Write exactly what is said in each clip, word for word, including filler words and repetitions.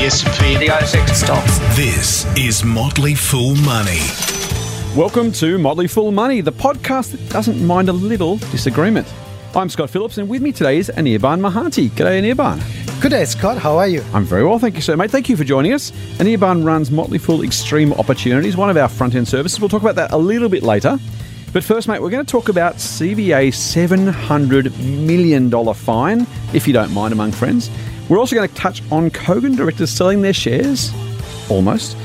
the S and P, the A S X stocks. This is Motley Fool Money. Welcome to Motley Fool Money, the podcast that doesn't mind a little disagreement. I'm Scott Phillips, and with me today is Anirban Mahanti. G'day, Anirban. Good day, Scott. How are you? I'm very well, thank you, sir. Mate, thank you for joining us. Anirban runs Motley Fool Extreme Opportunities, one of our front-end services. We'll talk about that a little bit later. But first, mate, we're going to talk about C B A's seven hundred million dollars fine, if you don't mind, among friends. We're also going to touch on Kogan directors selling their shares, almost.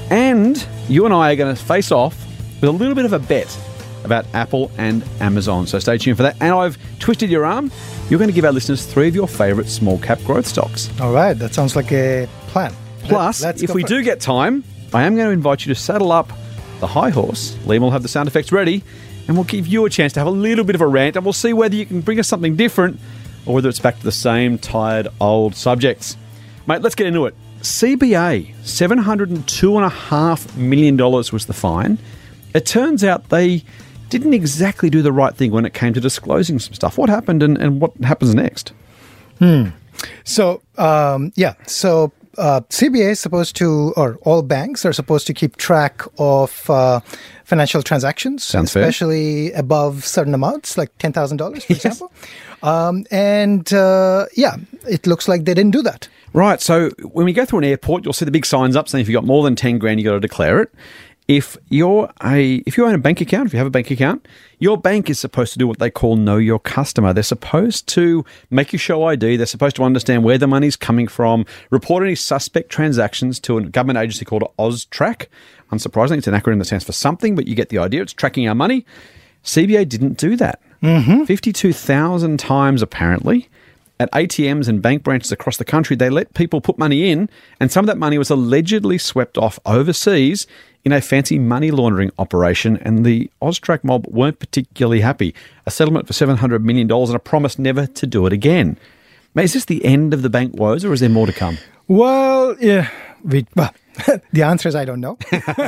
And you and I are going to face off with a little bit of a bet about Apple and Amazon. So stay tuned for that. And I've twisted your arm. You're going to give our listeners three of your favourite small-cap growth stocks. All right. That sounds like a plan. Plus, Let, if we do get time, I am going to invite you to saddle up the high horse. Liam will have the sound effects ready, and we'll give you a chance to have a little bit of a rant, and we'll see whether you can bring us something different or whether it's back to the same tired old subjects. Mate, let's get into it. C B A, seven hundred two point five million dollars was the fine. It turns out they didn't exactly do the right thing when it came to disclosing some stuff. What happened and, and what happens next? Hmm. So, um, yeah. So, uh, C B A is supposed to, or all banks are supposed to keep track of uh, financial transactions. Sounds fair. Especially above certain amounts, like ten thousand dollars, for Yes. example. Um, and, uh, yeah, it looks like they didn't do that. Right. So when we go through an airport, you'll see the big signs up saying if you've got more than ten grand, you've got to declare it. If you're a if you own a bank account, if you have a bank account, your bank is supposed to do what they call know your customer. They're supposed to make you show I D. They're supposed to understand where the money's coming from, report any suspect transactions to a government agency called AUSTRAC. Unsurprisingly, it's an acronym that stands for something, but you get the idea. It's tracking our money. C B A didn't do that. Mm-hmm. fifty-two thousand times, apparently. At A T Ms and bank branches across the country, they let people put money in, and some of that money was allegedly swept off overseas in a fancy money laundering operation, and the AUSTRAC mob weren't particularly happy. A settlement for seven hundred million dollars and a promise never to do it again. Mate, is this the end of the bank woes, or is there more to come? Well, yeah, we, well, the answer is I don't know.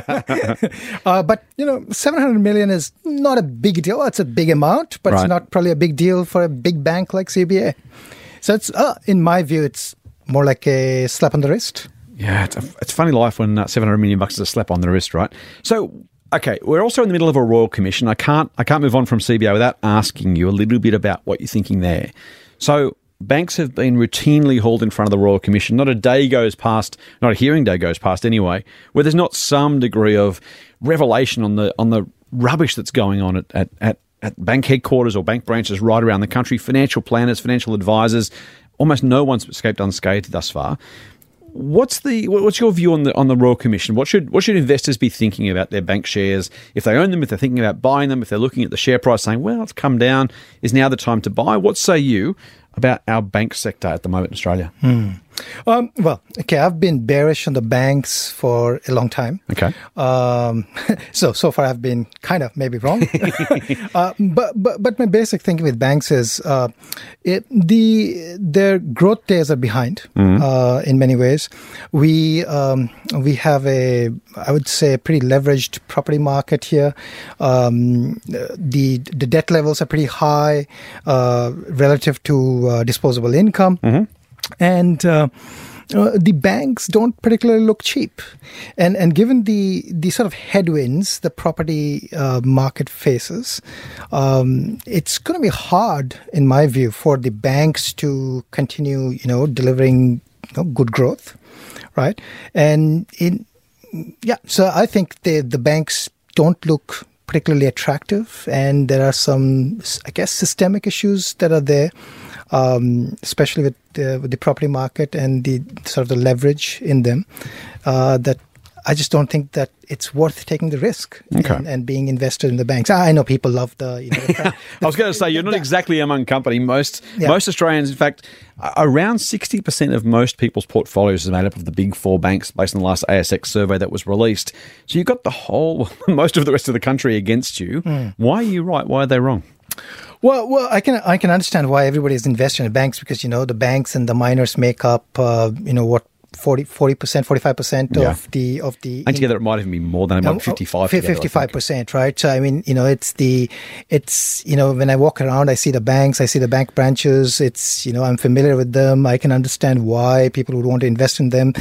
uh, but, you know, seven hundred million is not a big deal. It's a big amount, but Right. it's not probably a big deal for a big bank like C B A. So it's, uh, in my view, it's more like a slap on the wrist. Yeah, it's a, it's a funny life when uh, seven hundred million bucks is a slap on the wrist, right? So, okay, we're also in the middle of a royal commission. I can't I can't move on from C B A without asking you a little bit about what you're thinking there. So, banks have been routinely hauled in front of the Royal Commission. Not a day goes past, not a hearing day goes past anyway, where there's not some degree of revelation on the on the rubbish that's going on at, at, at, at bank headquarters or bank branches right around the country. Financial planners, financial advisors, almost no one's escaped unscathed thus far. What's the what's your view on the on the Royal Commission? What should what should investors be thinking about their bank shares if they own them? If they're thinking about buying them? If they're looking at the share price, saying, "Well, it's come down. Is now the time to buy?" What say you about our bank sector at the moment in Australia? Hmm. Um, well, okay, I've been bearish on the banks for a long time. Okay. Um, so, so far I've been kind of maybe wrong. uh, but, but, but my basic thinking with banks is, uh, it, the, their growth days are behind, mm-hmm. uh, in many ways. We, um, we have a, I would say a pretty leveraged property market here. Um, the, the debt levels are pretty high, uh, relative to, uh, disposable income. Mm-hmm. And uh, uh, the banks don't particularly look cheap. And and given the, the sort of headwinds the property uh, market faces, um, it's going to be hard, in my view, for the banks to continue, you know, delivering you know, good growth, right? And in yeah, so I think the the banks don't look particularly attractive, and there are some, I guess, systemic issues that are there. Um, especially with the, with the property market and the sort of the leverage in them, uh, that I just don't think that it's worth taking the risk okay. and, and being invested in the banks. I know people love the... You know, the I was going to say, you're not exactly among company. Most yeah. most Australians, in fact, around sixty percent of most people's portfolios is made up of the big four banks based on the last A S X survey that was released. So you've got the whole, most of the rest of the country against you. Mm. Why are you right? Why are they wrong? Well, well, I can I can understand why everybody is investing in banks because, you know, the banks and the miners make up, uh, you know, what forty percent, forty-five percent Yeah. of the of the And together it might even be more than about Um, fifty-five. fi- together, I think. fifty-five percent, right? So I mean, you know, it's the, it's you know, when I walk around, I see the banks, I see the bank branches. It's, you know, I'm familiar with them. I can understand why people would want to invest in them.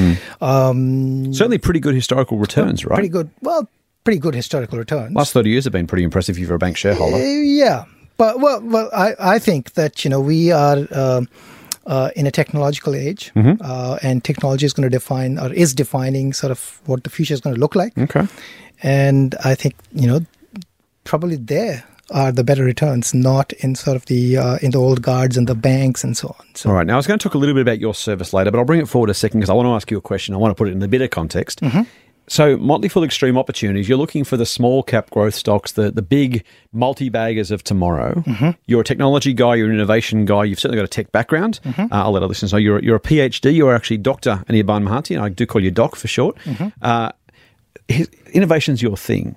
Um, Certainly pretty good historical returns, right? Pretty good. Well, pretty good historical returns. Last thirty years have been pretty impressive if you're a bank shareholder. Uh, yeah, but well, well, I, I think that, you know, we are um uh, in a technological age, Mm-hmm. uh, and technology is going to define, or is defining, sort of what the future is going to look like. Okay. And I think, you know, probably there are the better returns, not in sort of the uh, in the old guards and the banks and so on. So All right. Now, I was going to talk a little bit about your service later, but I'll bring it forward a second because I want to ask you a question. I want to put it in a bit of context. Mm-hmm. So, Motley Fool Extreme Opportunities, you're looking for the small cap growth stocks, the, the big multi-baggers of tomorrow. Mm-hmm. You're a technology guy, you're an innovation guy, you've certainly got a tech background. Mm-hmm. Uh, I'll let our listeners know you're, you're a PhD, you're actually Doctor Anirban Mahanti, and I do call you Doc for short. Mm-hmm. Uh, his, innovation's your thing.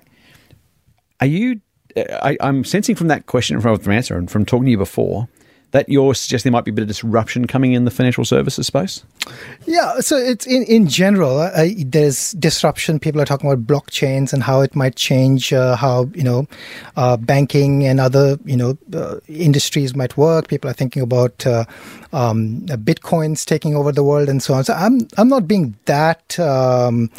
Are you, I, I'm sensing from that question, from your answer, and from talking to you before, that you're suggesting there might be a bit of disruption coming in the financial services space? yeah, so it's in in general, uh, I, there's disruption. People are talking about blockchains and how it might change uh, how, you know, uh, banking and other, you know, uh, industries might work. People are thinking about uh, um, bitcoins taking over the world and so on. So I'm I'm not being that um,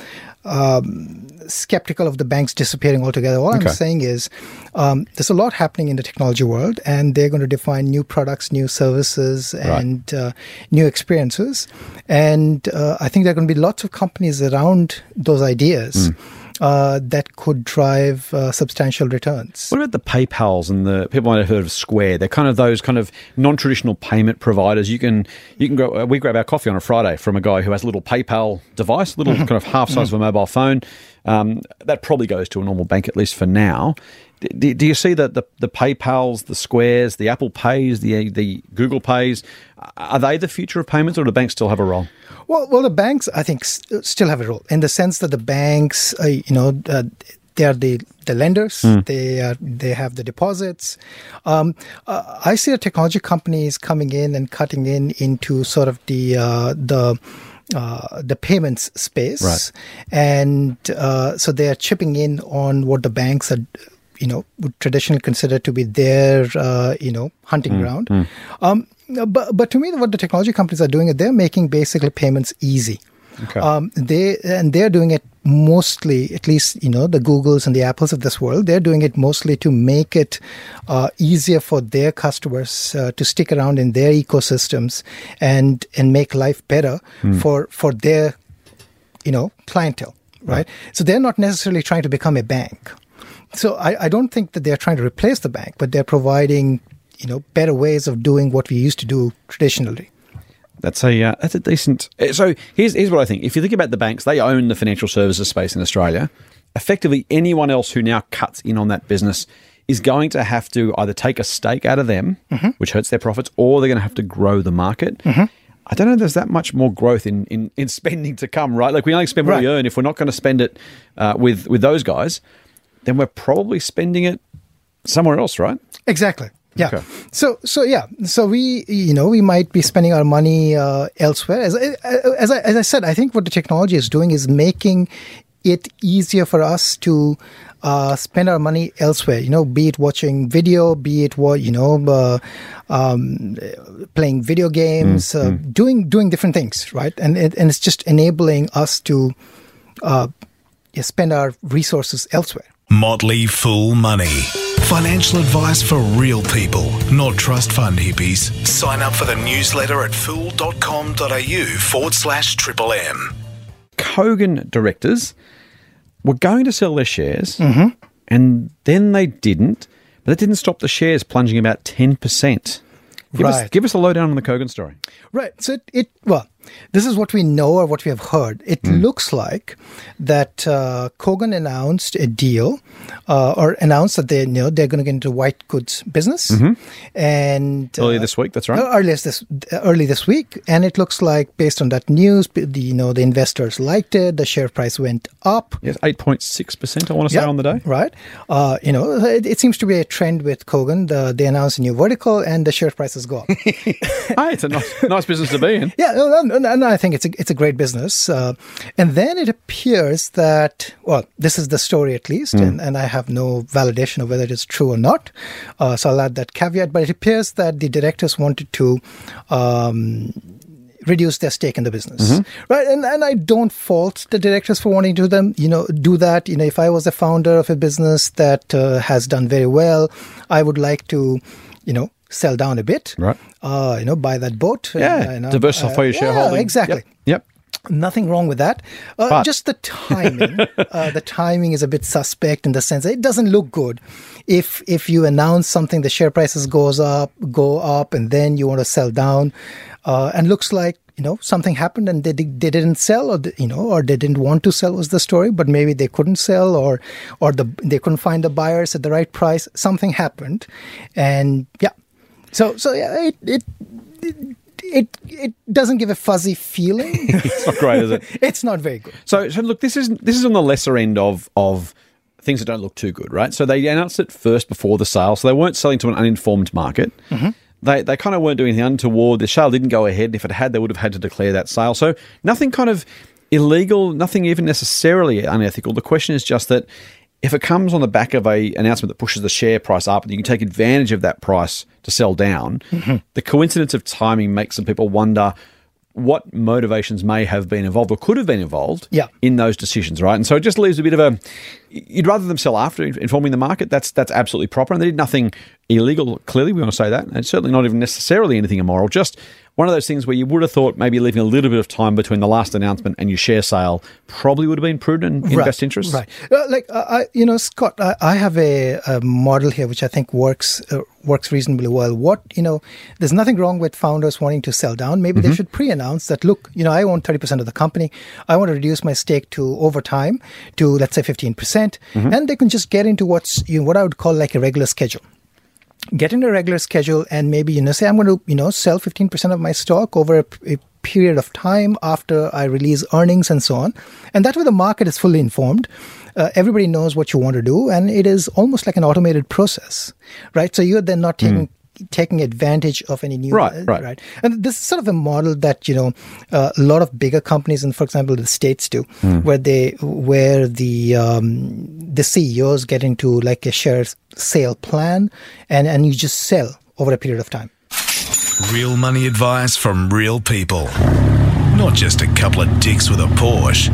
um, skeptical of the banks disappearing altogether. All Okay. I'm saying is um, there's a lot happening in the technology world, and they're going to define new products, new services, and uh, new experiences. And uh, I think there are going to be lots of companies around those ideas uh, that could drive uh, substantial returns. What about the PayPals and the people might have heard of Square? They're kind of those kind of non-traditional payment providers. You can you can go. We grab our coffee on a Friday from a guy who has a little PayPal device, little kind of half size of a mobile phone. Um, that probably goes to a normal bank, at least for now. Do, do you see that the, the PayPals, the Squares, the Apple Pays, the the Google Pays, are they the future of payments, or do banks still have a role? Well, well, the banks, I think, st- still have a role in the sense that the banks, uh, you know, uh, they are the, the lenders. They are they have the deposits. Um, uh, I see the technology companies coming in and cutting in into sort of the uh, the. Uh, the payments space, Right. and uh, so they are chipping in on what the banks are, you know, would traditionally consider to be their, uh, you know, hunting ground. Um, but but to me, what the technology companies are doing is they're making basically payments easy. Okay. Um, they and they're doing it mostly, at least, you know, the Googles and the Apples of this world. They're doing it mostly to make it uh, easier for their customers uh, to stick around in their ecosystems and and make life better for for their, you know, clientele, right? So they're not necessarily trying to become a bank. So I, I don't think that they're trying to replace the bank, but they're providing, you know, better ways of doing what we used to do traditionally. That's a uh, that's a decent. uh, So here's here's what I think. If you think about the banks, they own the financial services space in Australia. Effectively, anyone else who now cuts in on that business is going to have to either take a stake out of them, which hurts their profits, or they're going to have to grow the market. I don't know if there's that much more growth in, in, in spending to come, right? Like we only spend what we Right. earn. If we're not going to spend it uh, with with those guys, then we're probably spending it somewhere else, right? Exactly. Yeah. Okay. So, so yeah. So we, you know, we might be spending our money uh, elsewhere. As, I- as I, as I said, I think what the technology is doing is making it easier for us to uh, spend our money elsewhere. You know, be it watching video, be it what you know, uh, um, playing video games, uh, doing doing different things, right? And it, and it's just enabling us to uh, yeah, spend our resources elsewhere. Motley Fool Money. Financial advice for real people, not trust fund hippies. Sign up for the newsletter at fool.com.au forward slash triple M. Kogan directors were going to sell their shares, Mm-hmm. and then they didn't, but that didn't stop the shares plunging about ten percent. Give, us, Right. give us a lowdown on the Kogan story. Right. So it, it well, this is what we know or what we have heard. It looks like that uh, Kogan announced a deal, uh, or announced that they you know they're going to get into white goods business, and uh, Earlier this week, that's right. uh, earlier this early this week, and it looks like based on that news, the, you know the investors liked it. The share price went up. Yes, eight point six percent, I want to say, Yeah, on the day. right? Uh, you know, it, it seems to be a trend with Kogan. The, they announced a new vertical, and the share prices go up. Hey, it's a nice, nice business to be in. Yeah, no, no, and, and I think it's a, it's a great business. Uh, and then it appears that, well, this is the story at least, mm. and, and I have no validation of whether it is true or not. Uh, so I'll add that caveat. But it appears that the directors wanted to um, reduce their stake in the business, mm-hmm. right? And and I don't fault the directors for wanting to them, you know, do that. You know, if I was a founder of a business that uh, has done very well, I would like to, you know, sell down a bit, right? Uh, you know, buy that boat. Yeah, and, uh, diversify uh, your shareholding. Yeah, exactly. Yep. yep. Nothing wrong with that. Uh, But- just the timing. uh, the timing is a bit suspect in the sense that it doesn't look good. If if you announce something, the share prices goes up, go up, and then you want to sell down, uh, and looks like, you know, something happened and they they didn't sell, or the, you know, or they didn't want to sell was the story, but maybe they couldn't sell, or or the they couldn't find the buyers at the right price. Something happened, and yeah, so so yeah, it it. it It it doesn't give a fuzzy feeling. It's not great, is it? It's not very good. So, so look, this is this is on the lesser end of of things that don't look too good, right? So they announced it first before the sale, so they weren't selling to an uninformed market. Mm-hmm. They they kind of weren't doing anything untoward. The sale didn't go ahead. If it had, they would have had to declare that sale. So nothing kind of illegal, nothing even necessarily unethical. The question is just that if it comes on the back of a announcement that pushes the share price up and you can take advantage of that price to sell down, mm-hmm. the coincidence of timing makes some people wonder what motivations may have been involved or could have been involved yeah. in those decisions, right? And so it just leaves a bit of a, you'd rather them sell after informing the market. That's that's absolutely proper. And they did nothing illegal, clearly, we want to say that. And certainly not even necessarily anything immoral, just one of those things where you would have thought maybe leaving a little bit of time between the last announcement and your share sale probably would have been prudent in right, best interest. Right. Uh, like, uh, I, you know, Scott, I, I have a, a model here which I think works uh, works reasonably well. What, you know, there's nothing wrong with founders wanting to sell down. Maybe mm-hmm. they should pre-announce that, look, you know, I own thirty percent of the company. I want to reduce my stake to over time to, let's say, fifteen percent. Mm-hmm. And they can just get into what's, you know, what I would call like a regular schedule. Get in a regular schedule and maybe, you know, say I'm going to, you know, sell fifteen percent of my stock over a, a period of time after I release earnings and so on. And that way the market is fully informed. Uh, everybody knows what you want to do. And it is almost like an automated process, right? So you're then not taking... Mm. taking advantage of any new right, uh, right right and this is sort of a model that, you know, uh, a lot of bigger companies, and for example the States do, mm. where they where the um, the C E Os get into like a share sale plan, and and you just sell over a period of time. Real money advice from real people, not just a couple of dicks with a Porsche.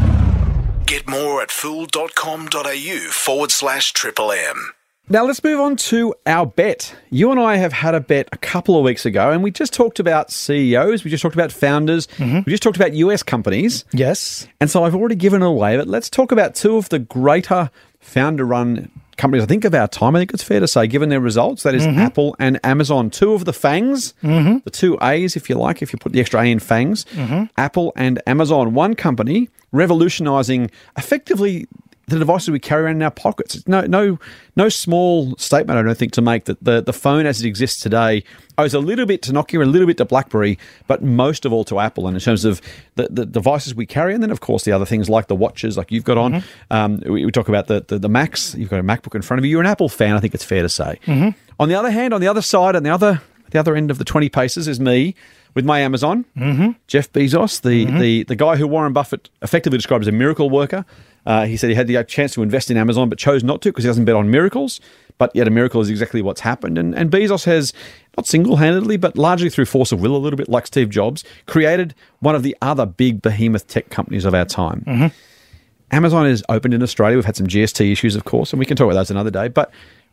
Get more at fool.com.au forward slash triple M. Now, let's move on to our bet. You and I have had a bet a couple of weeks ago, and we just talked about C E Os. We just talked about founders. Mm-hmm. We just talked about U S companies. Yes. And so I've already given it away, but let's talk about two of the greater founder-run companies, I think, of our time. I think it's fair to say, given their results. That is mm-hmm. Apple and Amazon. Two of the FANGs, mm-hmm. the two A's, if you like, if you put the extra A in FANGs. Mm-hmm. Apple and Amazon. One company revolutionizing effectively the devices we carry around in our pockets. It's no, no, no small statement, I don't think, to make that the, the phone as it exists today owes a little bit to Nokia, a little bit to BlackBerry, but most of all to Apple. And in terms of the, the devices we carry, and then of course the other things like the watches, like you've got on. Mm-hmm. Um, we, we talk about the, the the Macs. You've got a MacBook in front of you. You're an Apple fan, I think it's fair to say. Mm-hmm. On the other hand, on the other side, on the other the other end of the twenty paces is me. With my Amazon, mm-hmm. Jeff Bezos, the, mm-hmm. the the guy who Warren Buffett effectively described as a miracle worker. Uh, he said he had the chance to invest in Amazon but chose not to because he doesn't bet on miracles. But yet a miracle is exactly what's happened. And, and Bezos has, not single-handedly, but largely through force of will, a little bit like Steve Jobs, created one of the other big behemoth tech companies of our time. Mm-hmm. Amazon is opened in Australia. We've had some G S T issues, of course, and we can talk about those another day. But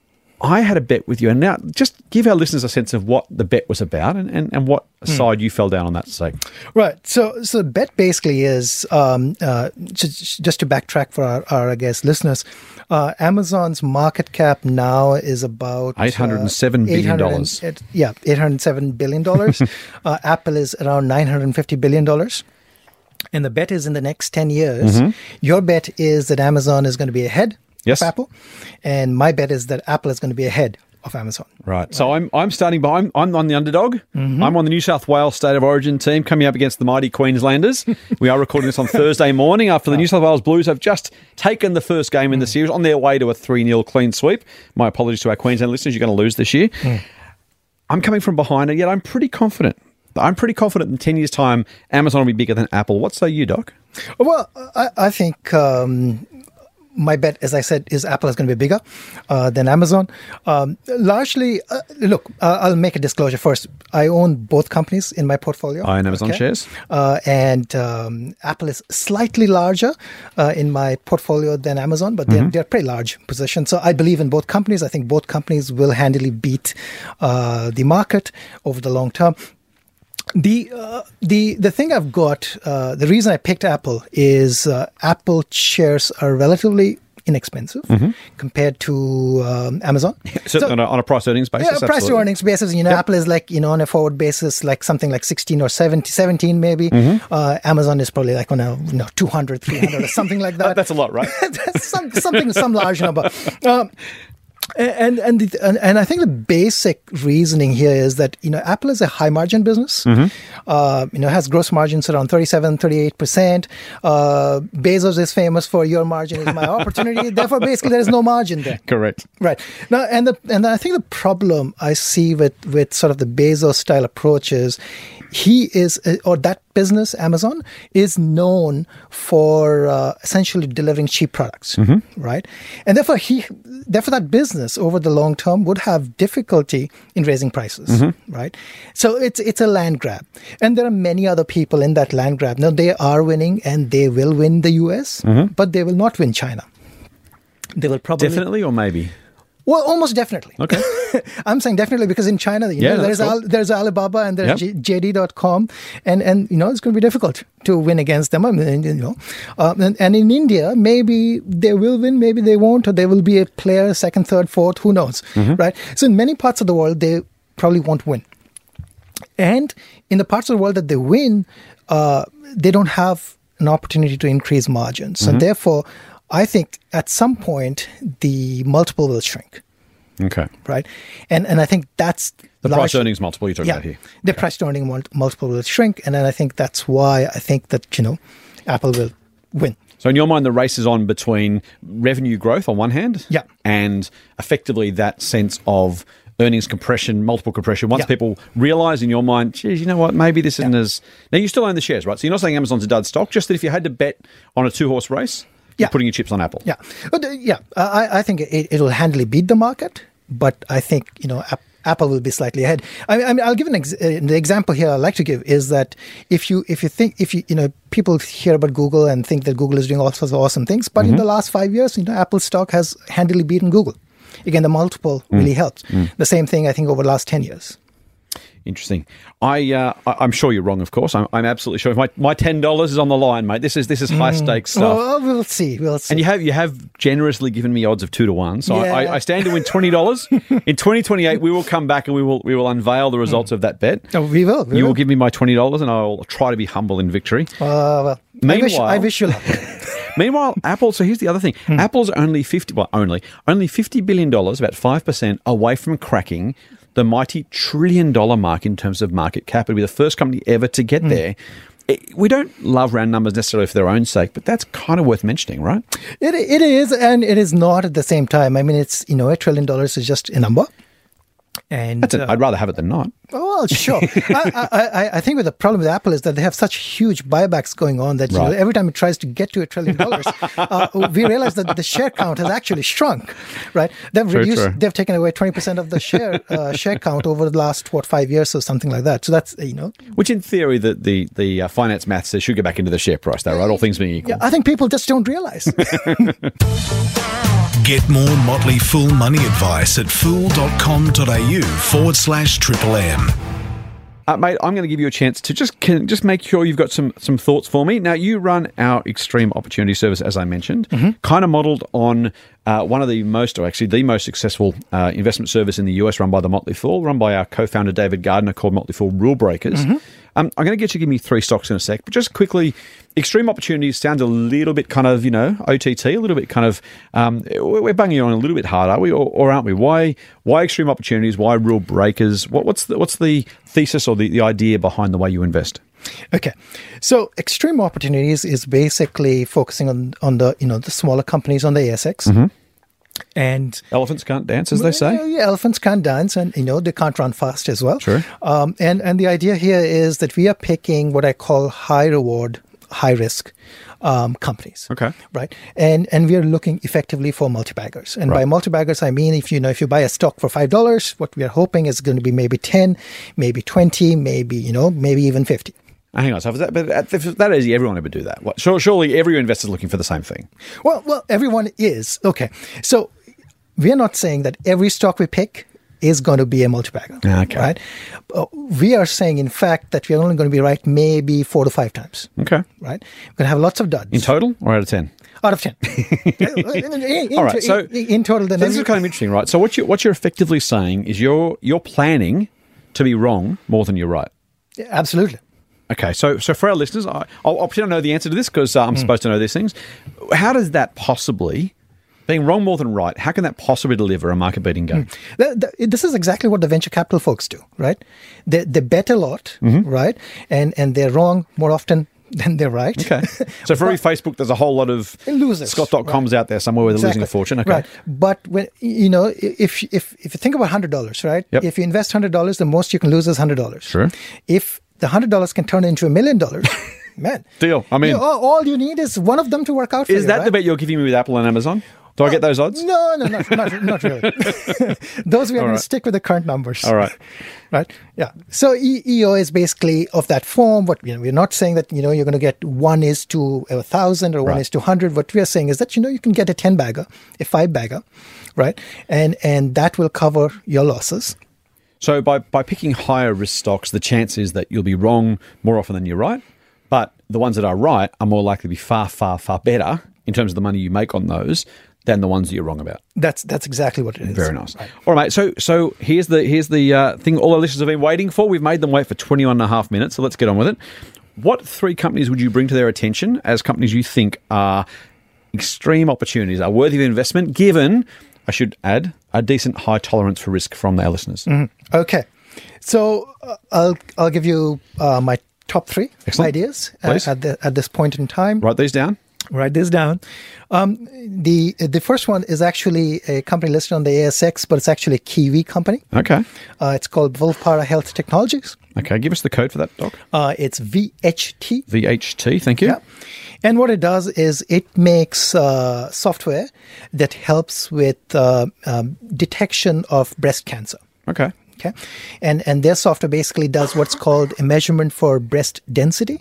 I had a bet with you, and now just give our listeners a sense of what the bet was about and, and, and what side mm. you fell down on that stake. Right. So so the bet basically is, um, uh, just, just to backtrack for our, our I guess, listeners, uh, Amazon's market cap now is about eight hundred seven billion dollars. Uh, yeah, eight hundred seven billion dollars. uh, Apple is around nine hundred fifty billion dollars. And the bet is in the next ten years, mm-hmm. your bet is that Amazon is going to be ahead. Yes. Of Apple, and my bet is that Apple is going to be ahead of Amazon. Right. right. So I'm I'm starting by I'm, I'm on the underdog. Mm-hmm. I'm on the New South Wales State of Origin team coming up against the mighty Queenslanders. We are recording this on Thursday morning after the New South Wales Blues have just taken the first game in the series on their way to a three nil clean sweep. My apologies to our Queensland listeners. You're going to lose this year. Mm. I'm coming from behind, and yet I'm pretty confident I'm pretty confident in ten years' time, Amazon will be bigger than Apple. What say you, Doc? Well, I, I think um, my bet, as I said, is Apple is going to be bigger uh, than Amazon. Um, largely, uh, look, uh, I'll make a disclosure first. I own both companies in my portfolio. I own Amazon okay? shares. Uh, and um, Apple is slightly larger uh, in my portfolio than Amazon, but they're, mm-hmm. they're pretty large positions. So I believe in both companies. I think both companies will handily beat uh, the market over the long term. The uh, the the thing I've got, uh, the reason I picked Apple is uh, Apple shares are relatively inexpensive mm-hmm. compared to um, Amazon. So, so on, a, on a price earnings basis? Yeah, price to earnings basis. You know, yep. Apple is like, you know, on a forward basis, like something like sixteen or seventy, seventeen maybe. Mm-hmm. Uh, Amazon is probably like on a, you know, two hundred, three hundred or something like that. That's a lot, right? That's some, something, some large number. Um, And and, the, and and I think the basic reasoning here is that, you know, Apple is a high margin business. Mm-hmm. Uh, you know, has gross margins around thirty-seven, thirty-eight percent. Uh, Bezos is famous for your margin is my opportunity. Therefore, basically, there is no margin there. Correct. Right. Now, and the and I think the problem I see with, with sort of the Bezos style approach is he is, or that business, Amazon, is known for uh, essentially delivering cheap products, mm-hmm. right? And therefore, he, therefore, that business over the long term would have difficulty in raising prices, mm-hmm. right? So it's it's a land grab, and there are many other people in that land grab. Now they are winning, and they will win the U S, mm-hmm. but they will not win China. They will probably definitely, or maybe. Well, almost definitely. Okay. I'm saying definitely because in China, you yeah, know, there's cool. Al, there's Alibaba and there's yep. J D dot com, and and you know it's going to be difficult to win against them. I mean, you know, uh, and, and in India, maybe they will win, maybe they won't, or there will be a player second, third, fourth, who knows, mm-hmm. right? So in many parts of the world, they probably won't win, and in the parts of the world that they win, uh, they don't have an opportunity to increase margins, mm-hmm. and therefore, I think at some point the multiple will shrink. Okay. Right. And and I think that's the large, price earnings multiple you're talking yeah, about here. The okay. price to earning multiple will shrink. And then I think that's why I think that, you know, Apple will win. So in your mind, the race is on between revenue growth on one hand yeah. and effectively that sense of earnings compression, multiple compression. Once yeah. people realize in your mind, geez, you know what, maybe this isn't yeah. as... Now, you still own the shares, right? So you're not saying Amazon's a dud stock, just that if you had to bet on a two-horse race... Yeah. You're putting your chips on Apple. Yeah. But, uh, yeah. Uh, I, I think it, it'll handily beat the market, but I think, you know, ap- Apple will be slightly ahead. I, I mean, I'll give an ex- uh, the example here I like to give is that if you if you think, if you, you know, people hear about Google and think that Google is doing all sorts of awesome things, but mm-hmm. in the last five years, you know, Apple stock has handily beaten Google. Again, the multiple mm. really helps. Mm. The same thing, I think, over the last ten years. Interesting. I, uh, I'm sure you're wrong, of course. I'm, I'm absolutely sure. My my ten dollars is on the line, mate. This is this is high mm. stakes stuff. Well, we'll see. We'll see. And you have you have generously given me odds of two to one, so yeah. I, I stand to win twenty dollars. In twenty twenty-eight, we will come back and we will we will unveil the results mm. of that bet. Oh, we will. We you will. will give me my twenty dollars, and I'll try to be humble in victory. Uh, well, Meanwhile, I wish, I wish you luck. Meanwhile, Apple, so here's the other thing. Hmm. Apple's only fifty, well, only, only fifty billion dollars, about five percent away from cracking the mighty trillion dollar mark in terms of market cap. It'll be the first company ever to get hmm. there. It, we don't love round numbers necessarily for their own sake, but that's kind of worth mentioning, right? It It is, and it is not at the same time. I mean, it's, you know, a trillion dollars is just a number. And That's a, uh, I'd rather have it than not. Oh, well, sure. I, I, I think with the problem with Apple is that they have such huge buybacks going on that right. you know, every time it tries to get to a trillion dollars, uh, we realize that the share count has actually shrunk. Right? They've true, reduced. true. They've taken away twenty percent of the share uh, share count over the last what five years or something like that. So that's you know, which in theory the the, the uh, finance maths says should go back into the share price, though, right? All things being equal. Yeah, I think people just don't realize. Get more Motley Fool money advice at fool.com.au forward slash triple M. Uh, mate, I'm going to give you a chance to just can, just make sure you've got some some thoughts for me. Now, you run our Extreme Opportunity Service, as I mentioned, mm-hmm. kind of modelled on uh, one of the most, or actually the most successful uh, investment service in the U S run by the Motley Fool, run by our co-founder David Gardner, called Motley Fool Rule Breakers. Mm-hmm. Um, I'm going to get you to give me three stocks in a sec, but just quickly, Extreme Opportunities sounds a little bit kind of, you know, O T T, a little bit kind of, um, we're banging on a little bit hard, are we, or, or aren't we? Why why Extreme Opportunities? Why Rule Breakers? What, what's the, what's the thesis or the, the idea behind the way you invest? Okay, so Extreme Opportunities is basically focusing on, on the, you know, the smaller companies on the A S X. Mm-hmm. And Elephants can't dance, as they say. Yeah, yeah, elephants can't dance, and you know they can't run fast as well. Sure. Um, and and the idea here is that we are picking what I call high reward, high risk um, companies. Okay. Right. And and we are looking effectively for multi-baggers. And Right. by multi-baggers, I mean if you know if you buy a stock for five dollars, what we are hoping is going to be maybe ten, maybe twenty, maybe you know maybe even fifty. Oh, hang on, so if that, but if it's that easy, everyone would do that. What, sure, surely every investor is looking for the same thing. Well, well, everyone is okay. So we are not saying that every stock we pick is going to be a multi-bagger. Okay. Right? Uh, we are saying, in fact, that we are only going to be right maybe four to five times. Okay. Right? We're going to have lots of duds. In total or out of ten? Out of ten. in, in, All right, so in, in total, then So this every- is kind of interesting, right? So what you what you're effectively saying is you're you're planning to be wrong more than you're right. absolutely. Okay, so so for our listeners, I, I'll, I'll pretend I know the answer to this because uh, I'm supposed to know these things. How does that possibly, being wrong more than right, how can that possibly deliver a market-beating gain? The- the- This is exactly what the venture capital folks do, right? They, they bet a lot, Mm-hmm. right? And and they're wrong more often than they're right. Okay, so for every Facebook, there's a whole lot of Losers, Scott dot coms out there somewhere where they're losing a Exactly. fortune. Okay, Right. But when you know, if if if you think about hundred dollars, right? Yep. If you invest hundred dollars, the most you can lose is hundred dollars. Sure. If the hundred dollars can turn into a million dollars, man, Deal. I mean- you know, all, all you need is one of them to work out for is you, that right? the bet you're giving me with Apple and Amazon? Do I get those odds? No, no, not not, not really. Those we are going right. to stick with the current numbers. All right. Right. Yeah. So E- EO is basically of that form. What you know, we're not saying that you know you're going to get one is to a thousand or one Right. is to hundred. What we are saying is that you know you can get a ten bagger, a five bagger, right? And and that will cover your losses. So by, by picking higher risk stocks, the chance is that you'll be wrong more often than you're right. But the ones that are right are more likely to be far, far, far better in terms of the money you make on those than the ones that you're wrong about. That's that's exactly what it is. Very nice. All right, mate. So so here's the here's the uh, thing all our listeners have been waiting for. We've made them wait for twenty-one and a half minutes, so let's get on with it. What three companies would you bring to their attention as companies you think are extreme opportunities, are worthy of investment, given, I should add, a decent high tolerance for risk from our listeners? Okay. So uh, I'll I'll give you uh, my top three Excellent. ideas uh, Please. at the, at this point in time. Write these down. Write this down. Um, the the first one is actually a company listed on the A S X, but it's actually a Kiwi company. Okay. Uh, it's called Volpara Health Technologies. Okay, give us the code for that, Doc. Uh, it's V H T. V H T, thank you. Yeah. And what it does is it makes uh, software that helps with uh, um, detection of breast cancer. Okay. Okay, and and their software basically does what's called a measurement for breast density,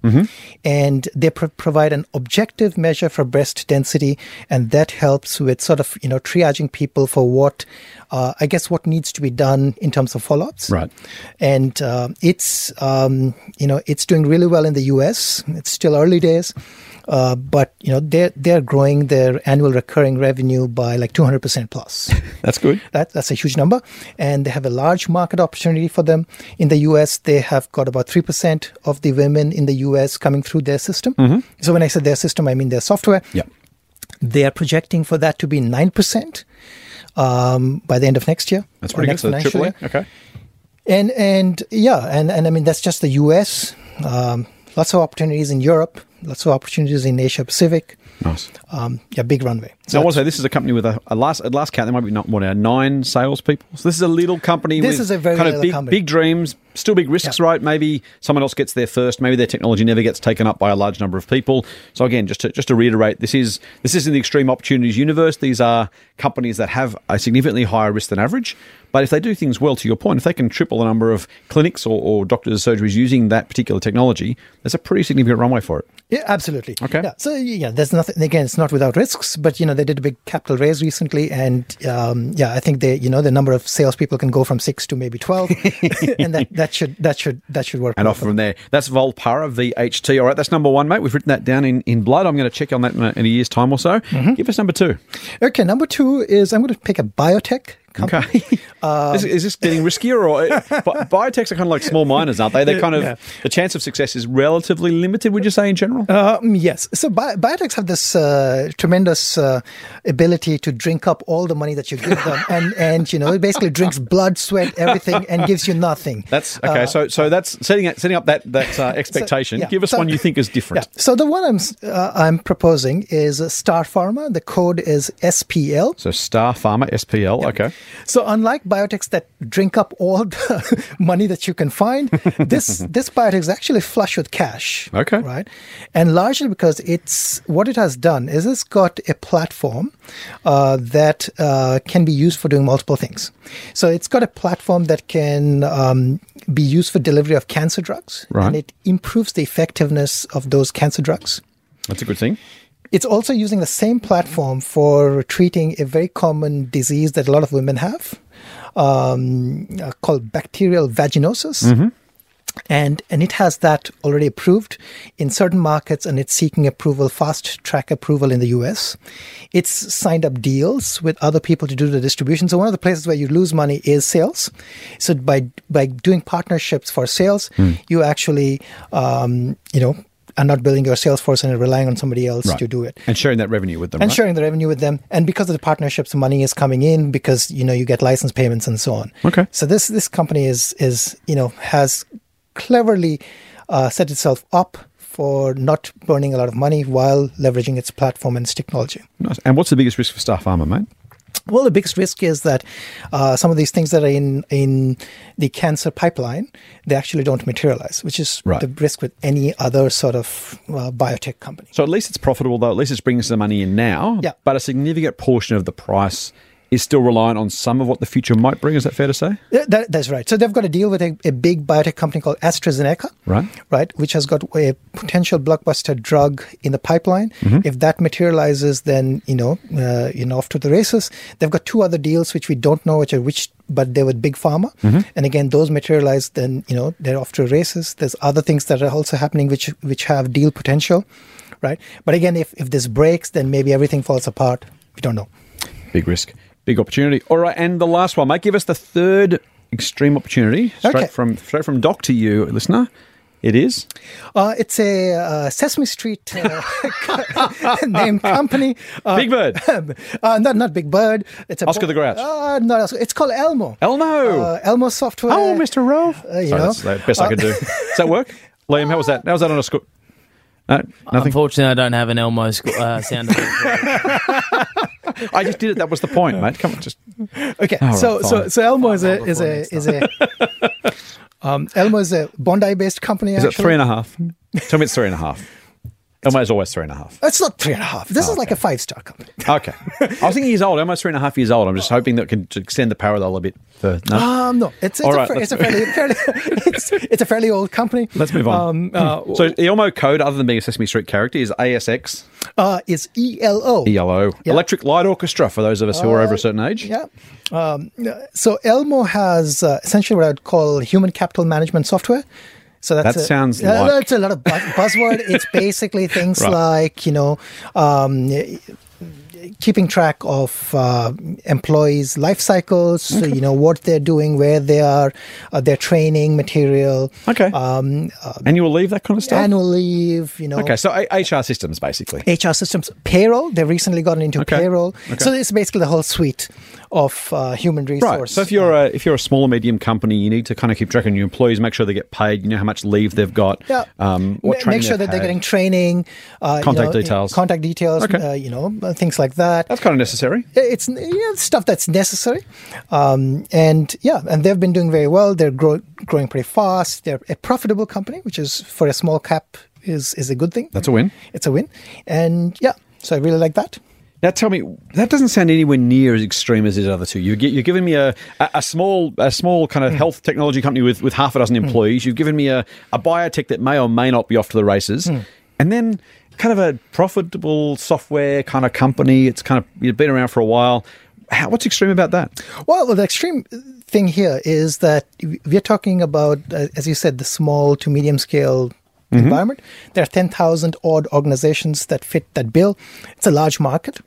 and they pro- provide an objective measure for breast density, and that helps with sort of you know triaging people for what uh, I guess what needs to be done in terms of follow-ups. Right. And uh, it's um, you know it's doing really well in the U S. It's still early days. Uh, but you know they're they're growing their annual recurring revenue by like two hundred percent plus. That's good. That, that's a huge number. And they have a large market opportunity for them. In the U S, they have got about three percent of the women in the U S coming through their system. So when I say their system, I mean their software. Yeah. They are projecting for that to be nine percent um, by the end of next year. That's or pretty good. next So financial triple A. year. Okay. And, and yeah, and, and I mean, that's just the U S. Um, lots of opportunities in Europe, lots of opportunities in Asia Pacific. Nice. Um, yeah, big runway. So I want to say this is a company with a, a last at last count there might be not more than nine salespeople. So this is a little company. This with is a very kind of little big company. big dreams, still big risks, Yeah. right? Maybe someone else gets there first. Maybe their technology never gets taken up by a large number of people. So again, just to just to reiterate, this is this is in the extreme opportunities universe. These are companies that have a significantly higher risk than average. But if they do things well, to your point, if they can triple the number of clinics or, or doctors' surgeries using that particular technology, there's a pretty significant runway for it. Yeah, absolutely. Okay. Yeah. So yeah, there's nothing. Again, it's not without risks, but you know they did a big capital raise recently, and um, yeah, I think they, you know, the number of salespeople can go from six to maybe twelve, and that, that should that should that should work. And well off for from them. there. That's Volpara, V H T. All right, that's number one, mate. We've written that down in, in blood. I'm going to check on that in a, in a year's time or so. Give us number two. Okay, number two is I'm going to pick a biotech company. Okay. is, is this getting riskier? Or bi- biotechs are kind of like small miners, aren't they? They're kind of, Yeah. the chance of success is relatively limited, would you say, in general? Um, yes. So bi- biotechs have this uh, tremendous uh, ability to drink up all the money that you give them, and and you know it basically drinks blood, sweat, everything, and gives you nothing. That's okay. Uh, so so that's setting up, setting up that that uh, expectation. yeah. Give us So- one you think is different. Yeah. So the one I'm s- uh, I'm proposing is uh, Star Pharma. The code is S P L. So Star Pharma, S P L. Okay. So unlike biotechs that drink up all the money that you can find, this this biotech is actually flush with cash. Okay. Right, and largely because it's what it has done is it's got a platform uh, that uh, can be used for doing multiple things. So it's got a platform that can um, be used for delivery of cancer drugs, Right. and it improves the effectiveness of those cancer drugs. That's a good thing. It's also using the same platform for treating a very common disease that a lot of women have, um, uh, called bacterial vaginosis. And and it has that already approved in certain markets, and it's seeking approval, fast track approval in the U S. It's signed up deals with other people to do the distribution. So one of the places where you lose money is sales. So by by doing partnerships for sales, you actually um, you know are not building your sales force and relying on somebody else Right. to do it. And sharing that revenue with them, And right? sharing the revenue with them, and because of the partnerships, money is coming in because you know you get license payments and so on. Okay. So this this company is is you know has cleverly uh, set itself up for not burning a lot of money while leveraging its platform and its technology. Nice. And what's the biggest risk for Star Pharma, mate? Well, the biggest risk is that uh, some of these things that are in, in the cancer pipeline, they actually don't materialize, which is Right. the risk with any other sort of uh, biotech company. So at least it's profitable, though. At least it's bringing some money in now. Yeah. But a significant portion of the price is still reliant on some of what the future might bring. Is that fair to say? Yeah, that, that's right. So they've got a deal with a, a big biotech company called AstraZeneca, Right. right, which has got a potential blockbuster drug in the pipeline. If that materializes, then you know, uh, you know, off to the races. They've got two other deals which we don't know which are which, but they're with big pharma. And again, those materialize, then you know, they're off to the races. There's other things that are also happening which which have deal potential, right? But again, if if this breaks, then maybe everything falls apart. We don't know. Big risk, big opportunity. All right, and the last one, mate. Give us the third extreme opportunity. Straight Okay. from straight from Doc to you, listener. It is. Uh, it's a uh, Sesame Street uh, named company. Uh, Big Bird. uh, not not Big Bird. It's a Oscar the Grouch. Uh, no, Oscar- it's called Elmo. Elmo. Uh, Elmo Software. Oh, Mister Rove. Uh, you Sorry, know. that's the best I could do. Does that work? Liam, how was that? How was that on a score? No, nothing. Unfortunately, I don't have an Elmo sc- uh, sound effect. I just did it. That was the point, mate. Come on, just Okay, All right, so so fine. so Elmo is a Fine, is before a next is a um, Elmo is a Bondi-based company. is it actually. three and a half? Tell me it's three and a half. Elmo's always three and a half. It's not three and a half. This is like a five-star company. Okay. I was thinking he's old. Elmo's three and a half years old. I'm just hoping that can extend the parallel a bit further. No? Um, no, it's it's, All a, right, fa- let's it's a fairly, fairly it's, it's a fairly old company. Let's move on. Um, uh, So the Elmo code, other than being a Sesame Street character, is A S X, uh, is E L O. E L O, Yeah. Electric Light Orchestra, for those of us who are over a certain age. Yeah. Um, so Elmo has uh, essentially what I would call human capital management software. So that's That a, sounds uh, like- that's a lot of buzz- buzzword. It's basically things Right. like you know. Um, keeping track of uh, employees' life cycles, so you know what they're doing, where they are, uh, their training material, Okay. um, uh, Annual leave, that kind of stuff? annual leave, you know. Okay, so A- H R systems, basically. H R systems, payroll. They've recently gotten into Okay. payroll, Okay. so it's basically the whole suite of uh, human resource. Right. So if you're a if you're a small or medium company, you need to kind of keep track on your employees, make sure they get paid. You know how much leave they've got. Yeah. Um, what Ma- training make sure they've that they're had. getting training, uh, you Contact know, details. contact details, Okay. uh, you know, uh, things like that. That's kind of necessary. It's you know, stuff that's necessary, um, and yeah, and they've been doing very well. They're grow, growing pretty fast. They're a profitable company, which is for a small cap is is a good thing. That's a win. It's a win, and yeah, so I really like that. Now, tell me, that doesn't sound anywhere near as extreme as these other two. You, you're giving me a, a, a small, a small kind of health technology company with, with half a dozen employees. You've given me a, a biotech that may or may not be off to the races, and then kind of a profitable software kind of company. It's kind of you've been around for a while. How, what's extreme about that? Well, the extreme thing here is that we're talking about, uh, as you said, the small to medium scale environment. There are ten thousand odd organizations that fit that bill. It's a large market.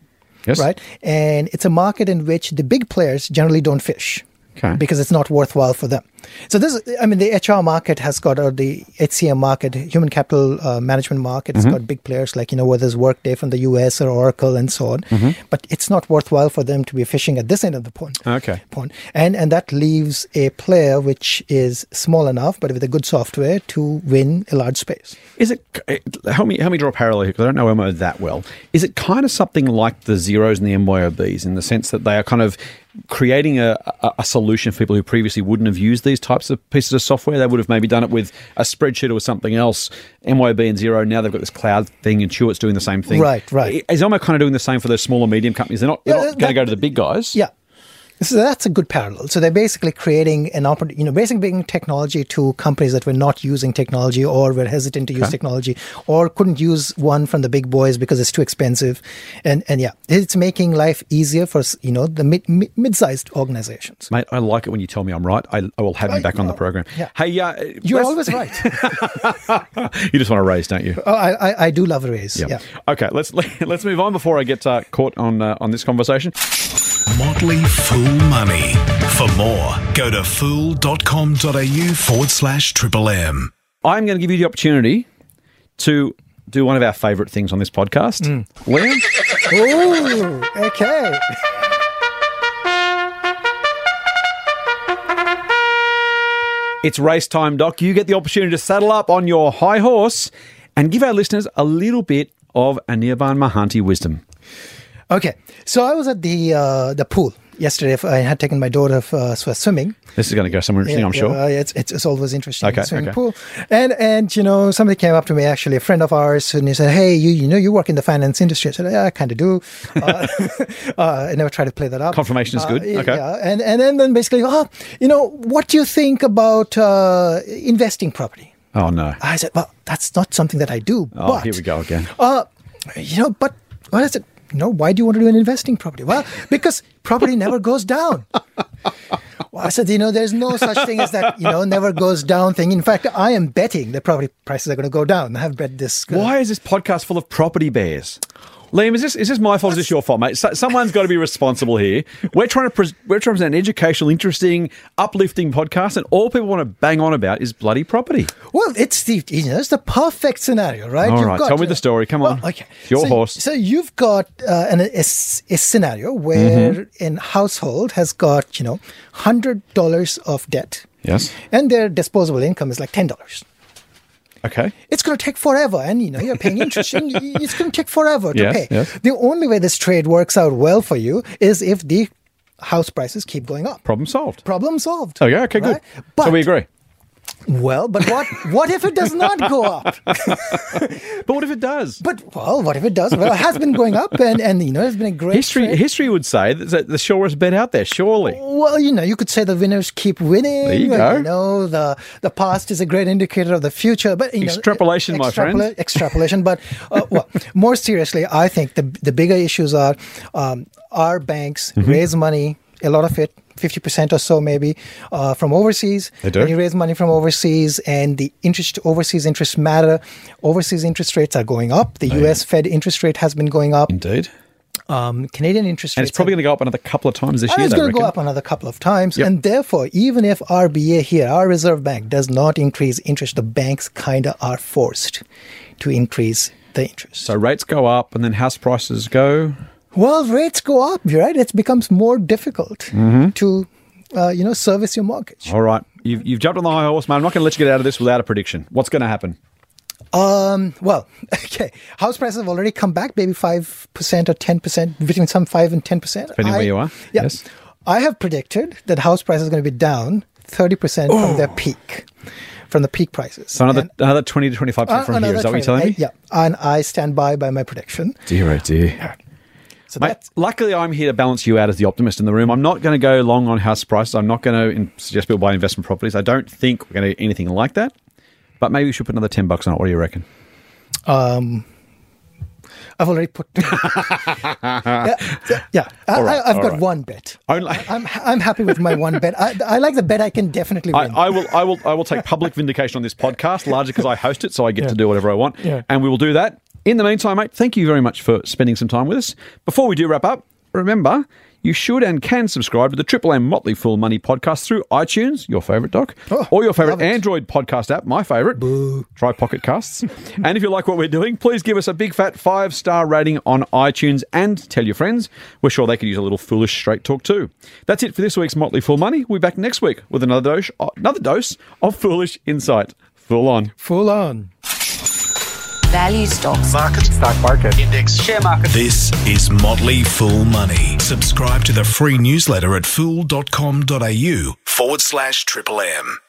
Yes. right? And it's a market in which the big players generally don't fish. Okay. Because it's not worthwhile for them. So this, I mean, the H R market has got, or the H C M market, human capital uh, management market, has Mm-hmm. got big players like, you know, whether it's Workday from the U S or Oracle and so on. Mm-hmm. But it's not worthwhile for them to be fishing at this end of the pond. Okay. pond. And and that leaves a player which is small enough, but with a good software to win a large space. Is it, help me, help me draw a parallel here, because I don't know M O that well. Is it kind of something like the Zeros and the M Y O Bs in the sense that they are kind of creating a, a, a solution for people who previously wouldn't have used these types of pieces of software? They would have maybe done it with a spreadsheet or something else. M Y O B and Zero, now they've got this cloud thing. Intuit's doing the same thing. Right, right. Is Elmo kind of doing the same for those small or medium companies? They're not, they're Yeah, not going to that- go to the big guys. Yeah. So that's a good parallel. So they're basically creating an opportunity, you know, basically bringing technology to companies that were not using technology or were hesitant to use Okay. technology or couldn't use one from the big boys because it's too expensive. And and yeah, it's making life easier for, you know, the mid, mid, mid-sized organizations. Mate, I like it when you tell me I'm right. I, I will have you I- back on the oh, program. yeah. Hey, uh, You're let's- always right. you just want to raise, don't you? Oh, I, I, I do love a raise. Yeah. Okay, let's let's move on before I get uh, caught on uh, on this conversation. Motley Fool Money. For more, go to fool.com.au forward slash triple M. I'm going to give you the opportunity to do one of our favourite things on this podcast. Mm. Liam, Ooh, okay. it's race time, Doc. You get the opportunity to saddle up on your high horse and give our listeners a little bit of Anirban Mahanti wisdom. Okay. So I was at the uh, the pool yesterday. I had taken my daughter for, for swimming. This is going to go somewhere interesting, I'm sure. Uh, it's, it's it's always interesting. Okay, the swimming okay. pool, and and you know somebody came up to me, actually a friend of ours, and he said, "Hey, you you know you work in the finance industry." I said, "Yeah, I kind of do." Uh, uh, I never try to play that up. Confirmation is good. Uh, Okay. Yeah, and and then, then basically, oh, you know, what do you think about uh, investing property? Oh, no. I said, well, that's not something that I do. Oh, but, here we go again. Uh, you know, but what is it? You know, why do you want to do an investing property? Well, because property never goes down. Well, I said, you know, there's no such thing as that, you know, never goes down thing. In fact, I am betting that property prices are going to go down. I have bet this. Why is this podcast full of property bears? Liam, is this is this my fault? Or is this your fault, mate? So, someone's got to be responsible here. We're trying to pres we're trying to present an educational, interesting, uplifting podcast, and all people want to bang on about is bloody property. Well, it's the you know it's the perfect scenario, right? All You've right, got, tell me you the know- story. Come on. Well, okay, Your so, horse. So you've got uh, an, a, a scenario where Mm-hmm. an household has got you know hundred dollars of debt, Yes. and their disposable income is like ten dollars. Okay. It's going to take forever, and you know you're paying interest, and it's going to take forever to Yes, pay. yes. The only way this trade works out well for you is if the house prices keep going up. Problem solved. Problem solved. Oh, yeah. Okay, good. Right? But, So we agree. Well, but what what if it does not go up? But what if it does? But well, what if it does? Well, it has been going up, and and you know it's been a great History trade. history would say that the surest bet out there, surely. Well, you know, you could say the winners keep winning. There you go. You know, the the past is a great indicator of the future. But you know, Extrapolation, my friend. Extrapolation. But uh, well, more seriously, I think the the bigger issues are um, our banks Mm-hmm. raise money, a lot of it. fifty percent or so maybe uh, from overseas. They do. When you raise money from overseas and the interest, overseas interests matter. Overseas interest rates are going up. The U S Fed interest rate has been going up. Indeed. Um, Canadian interest And rates it's probably have- going to go up another couple of times this and year, it's they going to go reckon. up another couple of times. Yep. And therefore, even if R B A here, our Reserve Bank, does not increase interest, the banks kind of are forced to increase the interest. So rates go up and then house prices go. Well, rates go up, right? It becomes more difficult Mm-hmm. to, uh, you know, service your mortgage. All right. You've, you've jumped on the high horse, man. I'm not going to let you get out of this without a prediction. What's going to happen? Um, well, okay. House prices have already come back, maybe five percent or ten percent, between some five and ten percent. Depending I- where you are. Yeah. Yes. I have predicted that house prices are going to be down thirty percent from their peak, from the peak prices. So another And- another twenty to twenty-five percent Uh, from here. another Is that what you're twenty, telling me? uh, Yeah, and I stand by by my prediction. Dear, oh dear. So Mate, that's luckily, I'm here to balance you out as the optimist in the room. I'm not going to go long on house prices. I'm not going to in- suggest people buy investment properties. I don't think we're going to do anything like that. But maybe we should put another ten bucks on it. What do you reckon? um, I've already put. yeah, yeah. I, All right, I, I've all got right. one bet. Only- I'm I'm happy with my one bet. I, I like the bet I can definitely I, win. I will, I will, I will take public vindication on this podcast, largely because I host it, so I get to do whatever I want, Yeah. and we will do that In the meantime, mate, thank you very much for spending some time with us. Before we do wrap up, remember, you should and can subscribe to the Triple M Motley Fool Money podcast through iTunes, your favourite, Doc, Oh, or your favourite love it. Android podcast app, my favourite. Try Pocket Casts. And if you like what we're doing, please give us a big fat five-star rating on iTunes and tell your friends. We're sure they could use a little foolish straight talk too. That's it for this week's Motley Fool Money. We'll be back next week with another dose, another dose of foolish insight. Full on. Full on. Value stocks. Market, stock market, index, share market. This is Motley Fool Money. Subscribe to the free newsletter at fool.com.au forward slash triple M.